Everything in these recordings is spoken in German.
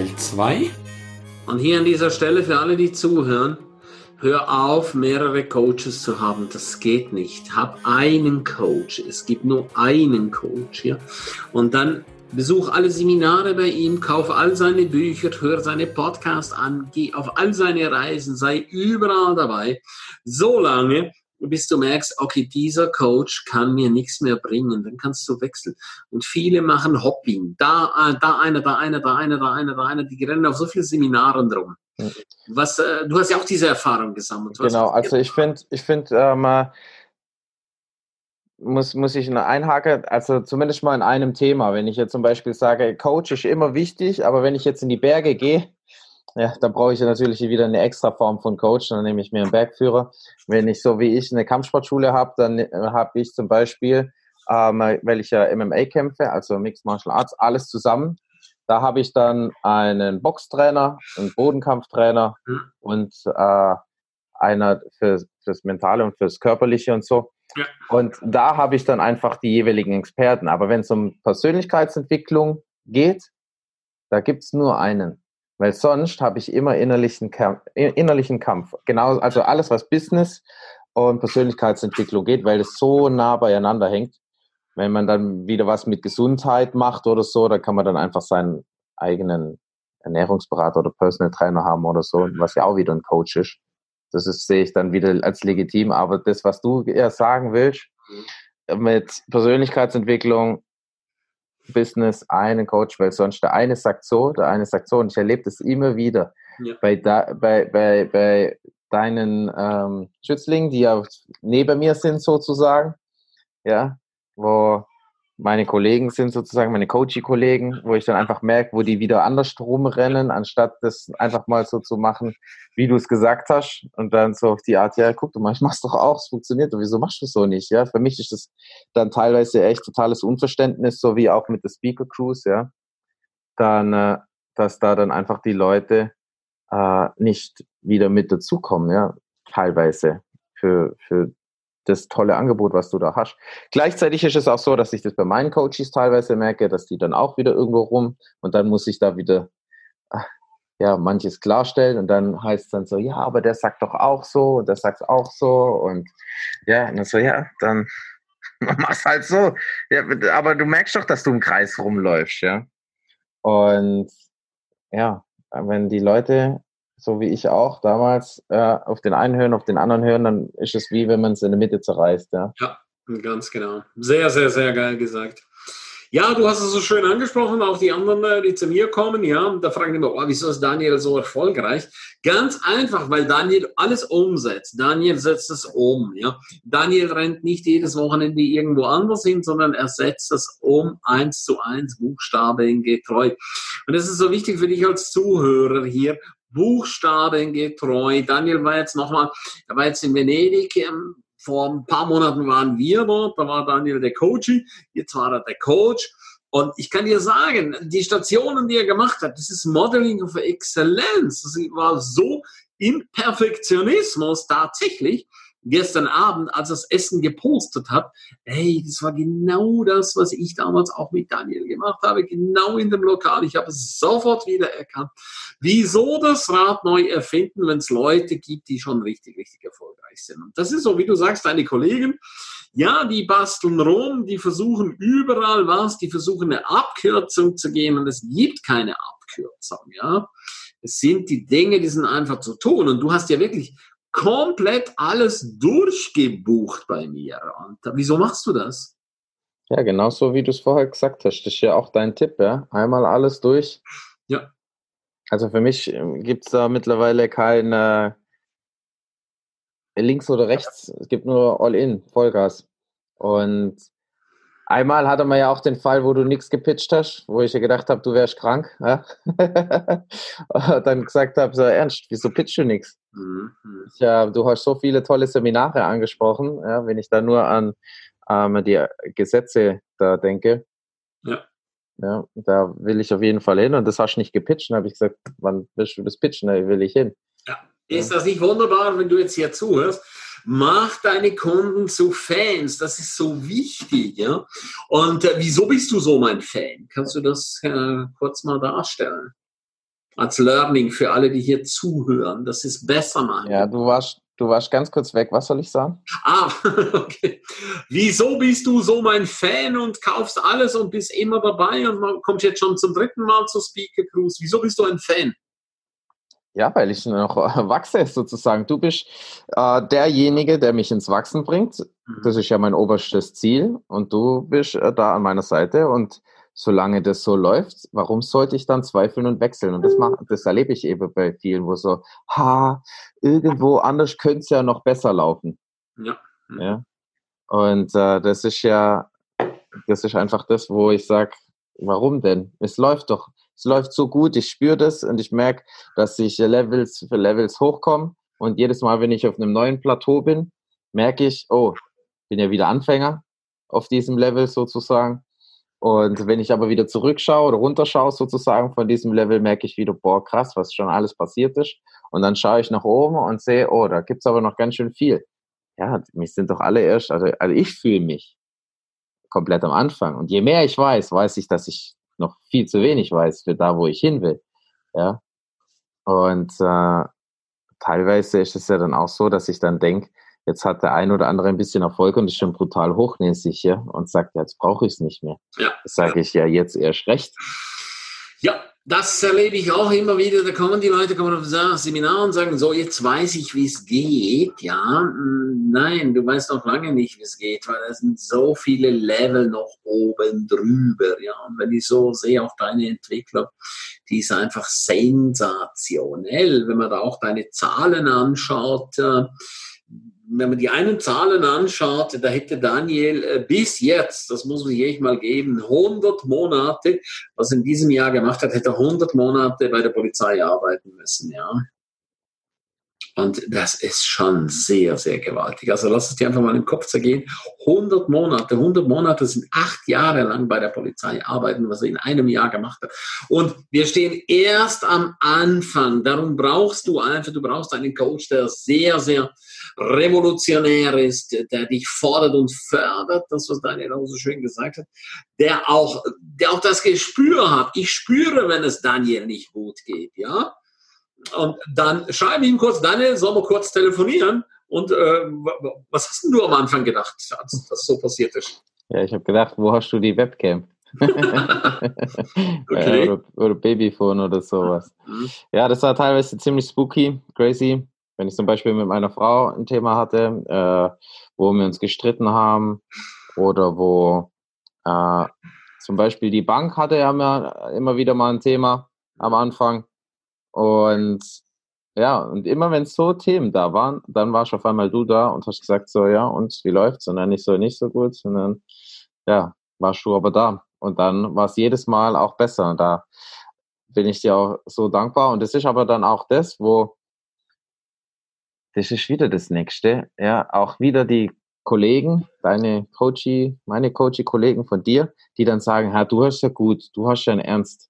Teil 2. Und hier an dieser Stelle für alle, die zuhören, hör auf, mehrere Coaches zu haben. Das geht nicht. Hab einen Coach. Es gibt nur einen Coach. Ja? Und dann besuch alle Seminare bei ihm, kauf all seine Bücher, hör seine Podcasts an, geh auf all seine Reisen, sei überall dabei. So lange, bis du merkst, okay, dieser Coach kann mir nichts mehr bringen, dann kannst du wechseln. Und viele machen Hopping. Da einer, die rennen auf so viele Seminaren rum. Du hast ja auch diese Erfahrung gesammelt. Genau, also ich finde, muss ich einhaken, also zumindest mal in einem Thema. Wenn ich jetzt zum Beispiel sage, Coach ist immer wichtig, aber wenn ich jetzt in die Berge gehe, ja, dann brauche ich natürlich wieder eine extra Form von Coach, dann nehme ich mir einen Bergführer. Wenn ich so wie ich eine Kampfsportschule habe, dann habe ich zum Beispiel, weil ich ja MMA kämpfe, also Mixed Martial Arts, alles zusammen. Da habe ich dann einen Boxtrainer, einen Bodenkampftrainer und einer fürs Mentale und fürs Körperliche und so. Ja. Und da habe ich dann einfach die jeweiligen Experten. Aber wenn es um Persönlichkeitsentwicklung geht, da gibt es nur einen. Weil sonst habe ich immer innerlichen Kampf. Genau, also alles, was Business und Persönlichkeitsentwicklung geht, weil es so nah beieinander hängt. Wenn man dann wieder was mit Gesundheit macht oder so, da kann man dann einfach seinen eigenen Ernährungsberater oder Personal Trainer haben oder so, was ja auch wieder ein Coach ist. Das sehe ich dann wieder als legitim. Aber das, was du ja sagen willst, mit Persönlichkeitsentwicklung, Business, einen Coach, weil sonst der eine sagt so, der eine sagt so. Und ich erlebe das immer wieder bei deinen Schützlingen, die ja neben mir sind sozusagen, ja, wo meine Kollegen sind sozusagen, meine Coachie-Kollegen, wo ich dann einfach merke, wo die wieder anders rumrennen, anstatt das einfach mal so zu machen, wie du es gesagt hast. Und dann so auf die Art, ja, guck du mal, ich mach's doch auch, es funktioniert, und wieso machst du es so nicht? Ja, für mich ist das dann teilweise echt totales Unverständnis, so wie auch mit der Speaker Cruise, ja. Dann, dass da dann einfach die Leute nicht wieder mit dazukommen, ja, teilweise für das tolle Angebot, was du da hast. Gleichzeitig ist es auch so, dass ich das bei meinen Coaches teilweise merke, dass die dann auch wieder irgendwo rum und dann muss ich da wieder manches klarstellen und dann heißt es dann so, ja, aber der sagt doch auch so und der sagt auch so und ja, und dann so, ja, dann mach's halt so. Ja, aber du merkst doch, dass du im Kreis rumläufst, ja. Und ja, wenn die Leute so wie ich auch damals, auf den einen hören, auf den anderen hören, dann ist es wie, wenn man es in der Mitte zerreißt. Ja, ja, ganz genau. Sehr, sehr, sehr geil gesagt. Ja, du hast es so schön angesprochen, auch die anderen, die zu mir kommen, ja, da fragen die immer, wieso ist Daniel so erfolgreich? Ganz einfach, weil Daniel alles umsetzt. Daniel setzt es um, ja. Daniel rennt nicht jedes Wochenende irgendwo anders hin, sondern er setzt es um, 1:1, buchstabengetreu. Und das ist so wichtig für dich als Zuhörer hier, buchstabengetreu. Daniel war jetzt er war jetzt in Venedig, vor ein paar Monaten waren wir dort, da war Daniel der Coach, jetzt war er der Coach. Und ich kann dir sagen, die Stationen, die er gemacht hat, das ist Modeling of Excellence. Das war so im Perfektionismus tatsächlich. Gestern Abend, als er das Essen gepostet hat, das war genau das, was ich damals auch mit Daniel gemacht habe, genau in dem Lokal. Ich habe es sofort wiedererkannt. Wieso das Rad neu erfinden, wenn es Leute gibt, die schon richtig, richtig erfolgreich sind? Und das ist so, wie du sagst, deine Kollegen, ja, die basteln rum, die versuchen überall was, die versuchen eine Abkürzung zu geben und es gibt keine Abkürzung, ja. Es sind die Dinge, die sind einfach zu tun und du hast ja wirklich komplett alles durchgebucht bei mir. Und wieso machst du das? Ja, genau so, wie du es vorher gesagt hast. Das ist ja auch dein Tipp, ja? Einmal alles durch. Ja. Also für mich gibt es da mittlerweile kein links oder rechts. Es gibt nur All-in, Vollgas. Und einmal hatte man ja auch den Fall, wo du nichts gepitcht hast, wo ich ja gedacht habe, du wärst krank. Ja? Und dann gesagt habe, so ernst, wieso pitchst du nichts? Du hast so viele tolle Seminare angesprochen, ja, wenn ich da nur an die Gesetze da denke. Ja. Ja, da will ich auf jeden Fall hin und das hast du nicht gepitcht. Dann habe ich gesagt, wann willst du das pitchen? Da will ich hin. Ja. Ist das nicht wunderbar, wenn du jetzt hier zuhörst? Mach deine Kunden zu Fans. Das ist so wichtig, ja. Und wieso bist du so mein Fan? Kannst du das kurz mal darstellen? als Learning für alle, die hier zuhören, dass sie es besser machen. Ja, du warst ganz kurz weg. Was soll ich sagen? Okay. Wieso bist du so mein Fan und kaufst alles und bist immer dabei und kommst jetzt schon zum 3. Mal zur Speaker Cruise? Wieso bist du ein Fan? Ja, weil ich noch wachse sozusagen. Du bist derjenige, der mich ins Wachsen bringt. Das ist ja mein oberstes Ziel. Und du bist da an meiner Seite. Und solange das so läuft, warum sollte ich dann zweifeln und wechseln? Und das erlebe ich eben bei vielen, wo so, irgendwo anders könnte es ja noch besser laufen. Ja. Ja. Und das ist einfach das, wo ich sage, warum denn? Es läuft so gut, ich spüre das und ich merke, dass ich Levels für Levels hochkomme und jedes Mal, wenn ich auf einem neuen Plateau bin, merke ich, bin ja wieder Anfänger auf diesem Level sozusagen. Und wenn ich aber wieder zurückschaue oder runterschaue sozusagen von diesem Level, merke ich wieder, boah, krass, was schon alles passiert ist. Und dann schaue ich nach oben und sehe, da gibt's aber noch ganz schön viel. Ja, mich sind doch alle erst, also ich fühle mich komplett am Anfang. Und je mehr ich weiß ich, dass ich noch viel zu wenig weiß für da, wo ich hin will. Ja. Und teilweise ist es ja dann auch so, dass ich dann denke, jetzt hat der ein oder andere ein bisschen Erfolg und ist schon brutal hochnäsig hier und sagt, jetzt brauche ich es nicht mehr. Ja. Das sage ich ja jetzt erst recht. Ja, das erlebe ich auch immer wieder. Da kommen die Leute auf das Seminar und sagen, so, jetzt weiß ich, wie es geht. Ja, nein, du weißt noch lange nicht, wie es geht, weil es sind so viele Level noch oben drüber. Ja, und wenn ich so sehe, auch deine Entwicklung, die ist einfach sensationell. Wenn man da auch deine Zahlen anschaut, wenn man die einen Zahlen anschaut, da hätte Daniel bis jetzt, das muss man sich echt mal geben, 100 Monate, was er in diesem Jahr gemacht hat, hätte er 100 Monate bei der Polizei arbeiten müssen, ja. Und das ist schon sehr, sehr gewaltig. Also lass es dir einfach mal im Kopf zergehen. 100 Monate sind 8 Jahre lang bei der Polizei arbeiten, was er in einem Jahr gemacht hat. Und wir stehen erst am Anfang. Darum brauchst du einen Coach, der sehr, sehr revolutionär ist, der dich fordert und fördert, das, was Daniel auch so schön gesagt hat, der auch das Gespür hat. Ich spüre, wenn es Daniel nicht gut geht, ja. Und dann schreibe ich ihm kurz, Daniel, sollen wir kurz telefonieren? Und was hast denn du am Anfang gedacht, als das so passiert ist? Ja, ich habe gedacht, wo hast du die Webcam? Okay. Oder Babyphone oder sowas. Ja, das war teilweise ziemlich spooky, crazy. Wenn ich zum Beispiel mit meiner Frau ein Thema hatte, wo wir uns gestritten haben oder wo zum Beispiel die Bank hatte ja immer wieder mal ein Thema am Anfang. Und ja, und immer wenn so Themen da waren, dann warst auf einmal du da und hast gesagt, so, ja, und wie läuft's? Und dann nicht so gut, sondern ja, warst du aber da. Und dann war es jedes Mal auch besser. Und da bin ich dir auch so dankbar. Und das ist aber dann auch das ist wieder das Nächste. Ja, auch wieder die Kollegen, meine Coachie-Kollegen von dir, die dann sagen, du hast ja gut, du hast ja einen Ernst.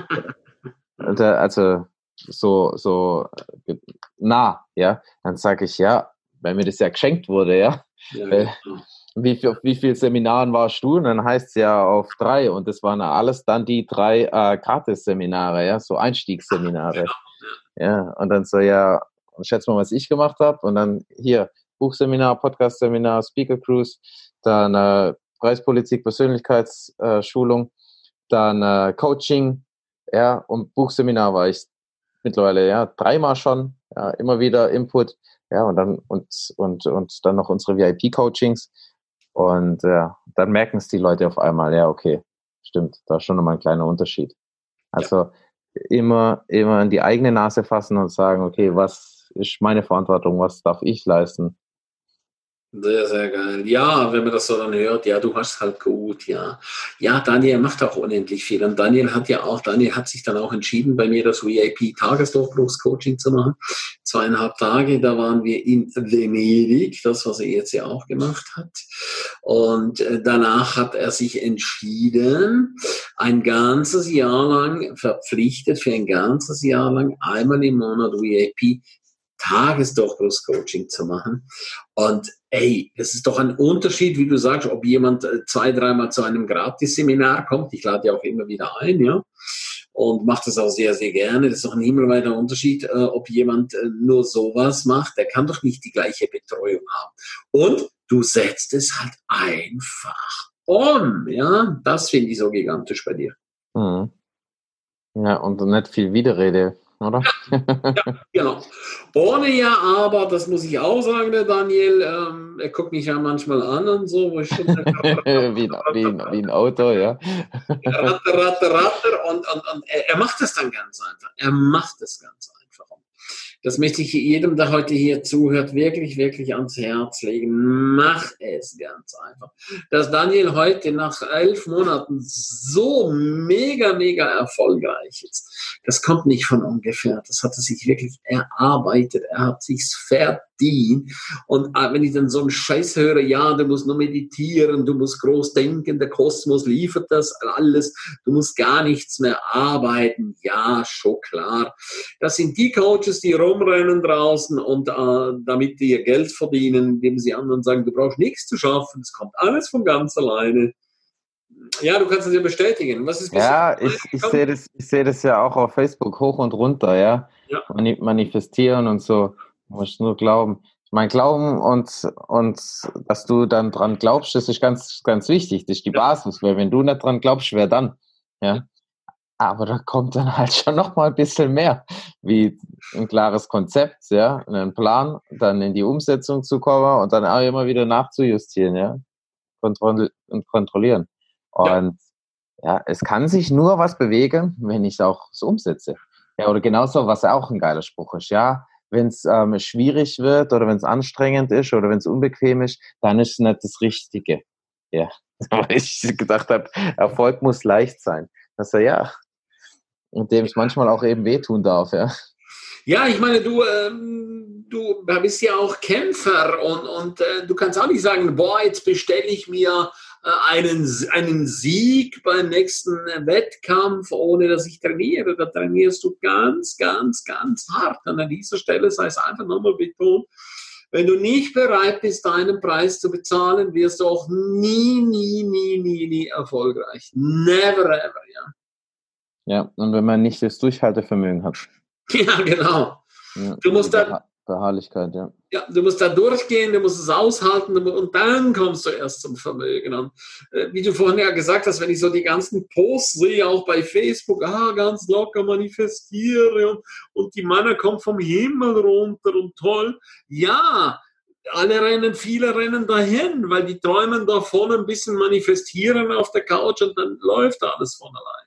Also so nah, ja. Dann sage ich, ja, weil mir das ja geschenkt wurde, ja. Auf wie viel Seminaren warst du? Und dann heißt es ja auf 3 und das waren alles dann die 3 Gratis-Seminare, ja, so Einstiegsseminare. Ja, und dann so, ja, schätz mal, was ich gemacht habe und dann hier Buchseminar, Podcast-Seminar, Speaker Cruise, dann Preispolitik, Persönlichkeitsschulung, dann Coaching, ja, und Buchseminar war ich mittlerweile, ja, 3-mal schon, ja, immer wieder Input, ja, und dann noch unsere VIP-Coachings und ja, dann merken es die Leute auf einmal, ja, okay, stimmt, da ist schon nochmal ein kleiner Unterschied. Also immer in die eigene Nase fassen und sagen, okay, was ist meine Verantwortung, was darf ich leisten? Sehr, sehr geil. Ja, wenn man das so dann hört, ja, du hast halt gut, ja. Ja, Daniel macht auch unendlich viel. Und Daniel hat sich dann auch entschieden, bei mir das VIP-Tagesdurchbruchscoaching zu machen. 2,5 Tage, da waren wir in Venedig, das, was er jetzt ja auch gemacht hat. Und danach hat er sich entschieden, ein ganzes Jahr lang verpflichtet, für ein ganzes Jahr lang einmal im Monat VIP Tagesdurchbruchscoaching zu machen. Und ey, es ist doch ein Unterschied, wie du sagst, ob jemand 2-3 Mal zu einem Gratisseminar kommt. Ich lade ja auch immer wieder ein, ja. und macht das auch sehr, sehr gerne. Das ist auch ein himmelweiter Unterschied, ob jemand nur sowas macht. Der kann doch nicht die gleiche Betreuung haben. Und du setzt es halt einfach um. Ja, das finde ich so gigantisch bei dir. Mhm. Ja, und nicht viel Widerrede, oder? Ja, genau. Ohne ja, aber, das muss ich auch sagen, der Daniel, er guckt mich ja manchmal an und so, wo ich schon wie ein Auto, ja. Ratter, und er macht das dann ganz einfach. Er macht es ganz einfach. Das möchte ich jedem, der heute hier zuhört, wirklich, wirklich ans Herz legen. Mach es ganz einfach. Dass Daniel heute nach 11 Monaten so mega, mega erfolgreich ist, das kommt nicht von ungefähr. Das hat er sich wirklich erarbeitet. Er hat sich's verdient. Und wenn ich dann so einen Scheiß höre, ja, du musst nur meditieren, du musst groß denken, der Kosmos liefert das alles, du musst gar nichts mehr arbeiten. Ja, schon klar. Das sind die Coaches, die rumrennen draußen und damit die ihr Geld verdienen, indem sie anderen sagen, du brauchst nichts zu schaffen, es kommt alles von ganz alleine. Ja, du kannst das ja bestätigen. Was ist ja, ich sehe das ja auch auf Facebook hoch und runter, ja. Manifestieren und so. Du musst nur glauben. Ich meine, glauben und dass du dann dran glaubst, das ist ganz, ganz wichtig. Das ist die Basis, weil wenn du nicht dran glaubst, wer dann? Ja. Aber da kommt dann halt schon noch mal ein bisschen mehr, wie ein klares Konzept, ja, einen Plan, dann in die Umsetzung zu kommen und dann auch immer wieder nachzujustieren, ja, kontrollieren. Und ja, es kann sich nur was bewegen, wenn ich es auch so umsetze. Ja, oder genauso, was auch ein geiler Spruch ist, ja, wenn es schwierig wird oder wenn es anstrengend ist oder wenn es unbequem ist, dann ist es nicht das Richtige. Ja, weil ich gedacht habe, Erfolg muss leicht sein. Das ja, und dem es manchmal auch eben wehtun darf, ja. Ja, ich meine, du bist ja auch Kämpfer und du kannst auch nicht sagen, boah, jetzt bestelle ich mir einen Sieg beim nächsten Wettkampf, ohne dass ich trainiere. Da trainierst du ganz, ganz, ganz hart. Und an dieser Stelle sei es einfach nochmal betont, wenn du nicht bereit bist, deinen Preis zu bezahlen, wirst du auch nie erfolgreich. Never ever, ja. Ja, und wenn man nicht das Durchhaltevermögen hat. Ja, genau. Ja, du musst da Beharrlichkeit, ja. Ja, du musst da durchgehen, du musst es aushalten und dann kommst du erst zum Vermögen. Und wie du vorhin ja gesagt hast, wenn ich so die ganzen Posts sehe, auch bei Facebook, ganz locker manifestiere und die Männer kommen vom Himmel runter und toll. Ja, viele rennen dahin, weil die träumen davon, ein bisschen manifestieren auf der Couch und dann läuft alles von alleine.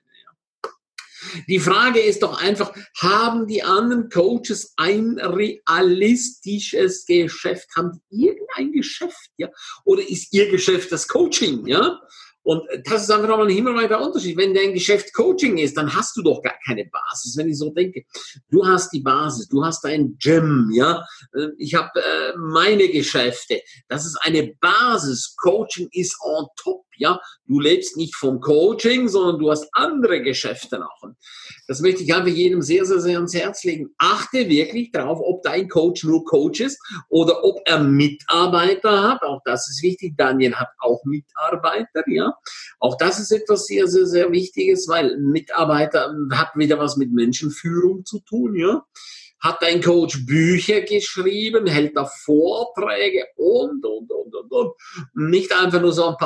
Die Frage ist doch einfach, haben die anderen Coaches ein realistisches Geschäft? Haben die irgendein Geschäft? Ja? Oder ist ihr Geschäft das Coaching? Ja? Und das ist einfach nochmal ein himmelweiter Unterschied. Wenn dein Geschäft Coaching ist, dann hast du doch gar keine Basis. Wenn ich so denke, du hast die Basis, du hast dein Gym, ja. Ich habe meine Geschäfte. Das ist eine Basis. Coaching ist on top, ja. Du lebst nicht vom Coaching, sondern du hast andere Geschäfte noch. Und das möchte ich einfach jedem sehr, sehr, sehr ans Herz legen. Achte wirklich darauf, ob dein Coach nur Coach ist oder ob er Mitarbeiter hat. Auch das ist wichtig. Daniel hat auch Mitarbeiter, ja. Auch das ist etwas sehr, sehr, sehr Wichtiges, weil Mitarbeiter hat wieder was mit Menschenführung zu tun, ja. Hat dein Coach Bücher geschrieben, hält da Vorträge und. Nicht einfach nur so ein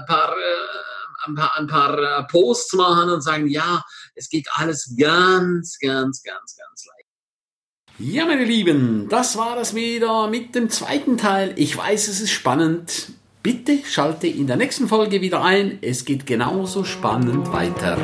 paar Posts machen und sagen, ja, es geht alles ganz, ganz, ganz, ganz leicht. Ja, meine Lieben, das war es wieder mit dem zweiten Teil. Ich weiß, es ist spannend. Bitte schalte in der nächsten Folge wieder ein. Es geht genauso spannend weiter.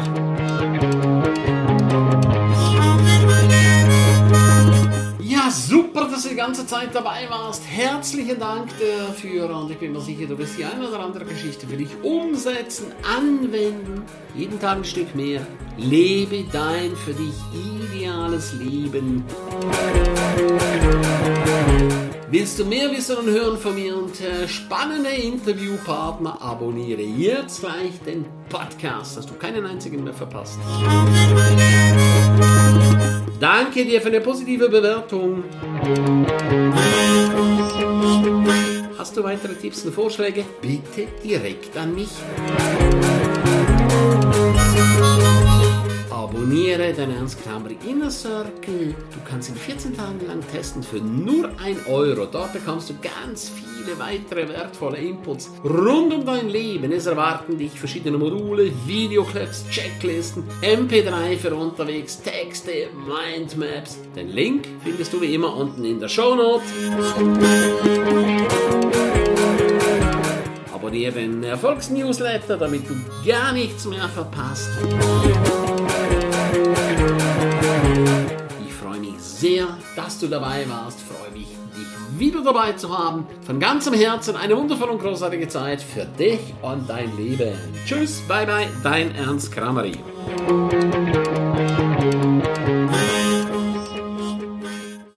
Ja, super, dass du die ganze Zeit dabei warst. Herzlichen Dank dafür und ich bin mir sicher, du wirst die eine oder andere Geschichte für dich umsetzen, anwenden. Jeden Tag ein Stück mehr. Lebe dein für dich ideales Leben. Willst du mehr wissen und hören von mir und spannende Interviewpartner, abonniere jetzt gleich den Podcast, dass du keinen einzigen mehr verpasst. Danke dir für eine positive Bewertung. Hast du weitere Tipps und Vorschläge? Bitte direkt an mich. Abonniere dein Ernst Kramer Inner Circle. Du kannst ihn 14 Tage lang testen für nur 1 €. Dort bekommst du ganz viele weitere wertvolle Inputs rund um dein Leben. Es erwarten dich verschiedene Module, Videoclips, Checklisten, MP3 für unterwegs, Texte, Mindmaps. Den Link findest du wie immer unten in der Shownote. Abonniere den Erfolgsnewsletter, damit du gar nichts mehr verpasst. Ich freue mich sehr, dass du dabei warst. Freue mich, dich wieder dabei zu haben. Von ganzem Herzen eine wundervolle und großartige Zeit für dich und dein Leben. Tschüss, bye bye, dein Ernst Krameri.